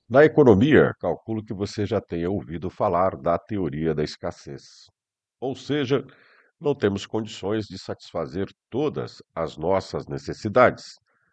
Na economia, calculo que você já tenha ouvido falar da teoria da escassez. Ou seja, não temos condições de satisfazer todas as nossas necessidades.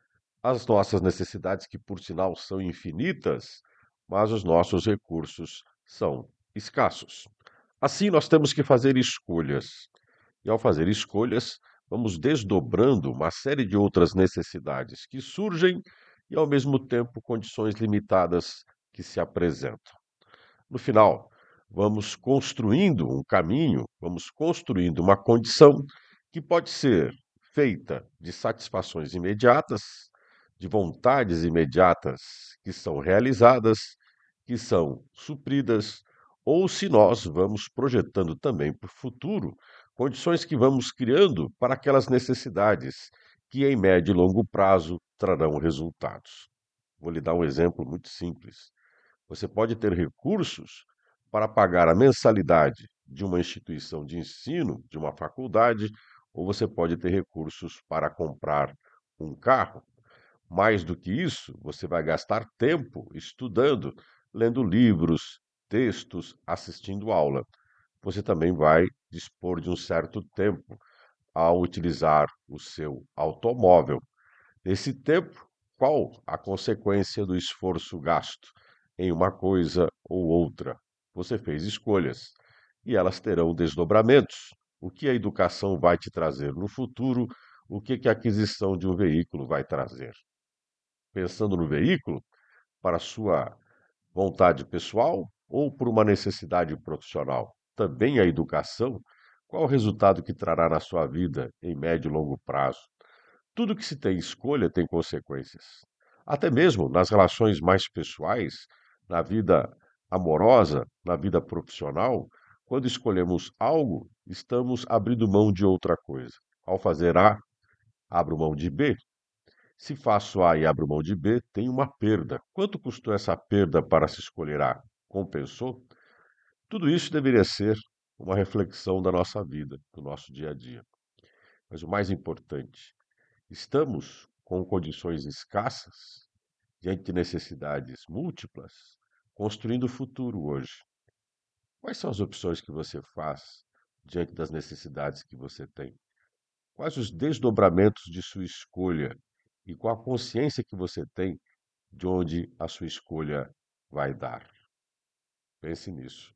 As nossas necessidades, que por sinal são infinitas, mas os nossos recursos são escassos. Assim, nós temos que fazer escolhas. E ao fazer escolhas, vamos desdobrando uma série de outras necessidades que surgem e, ao mesmo tempo, condições limitadas que se apresentam. No final, vamos construindo um caminho, vamos construindo uma condição que pode ser feita de satisfações imediatas, de vontades imediatas que são realizadas, que são supridas, ou se nós vamos projetando também para o futuro condições que vamos criando para aquelas necessidades que, em médio e longo prazo, trarão resultados. Vou lhe dar um exemplo muito simples. Você pode ter recursos para pagar a mensalidade de uma instituição de ensino, de uma faculdade, ou você pode ter recursos para comprar um carro. Mais do que isso, você vai gastar tempo estudando, lendo livros, textos, assistindo aula. Você também vai dispor de um certo tempo ao utilizar o seu automóvel. Nesse tempo, qual a consequência do esforço gasto em uma coisa ou outra? Você fez escolhas e elas terão desdobramentos. O que a educação vai te trazer no futuro? O que a aquisição de um veículo vai trazer? Pensando no veículo, para sua vontade pessoal ou por uma necessidade profissional? Também a educação, qual o resultado que trará na sua vida em médio e longo prazo? Tudo que se tem escolha tem consequências. Até mesmo nas relações mais pessoais, na vida amorosa, na vida profissional, quando escolhemos algo, estamos abrindo mão de outra coisa. Ao fazer A, abro mão de B. Se faço A e abro mão de B, tem uma perda. Quanto custou essa perda para se escolher A? Compensou? Tudo isso deveria ser uma reflexão da nossa vida, do nosso dia a dia. Mas o mais importante, estamos com condições escassas, diante de necessidades múltiplas, construindo o futuro hoje. Quais são as opções que você faz diante das necessidades que você tem? Quais os desdobramentos de sua escolha e qual a consciência que você tem de onde a sua escolha vai dar? Pense nisso.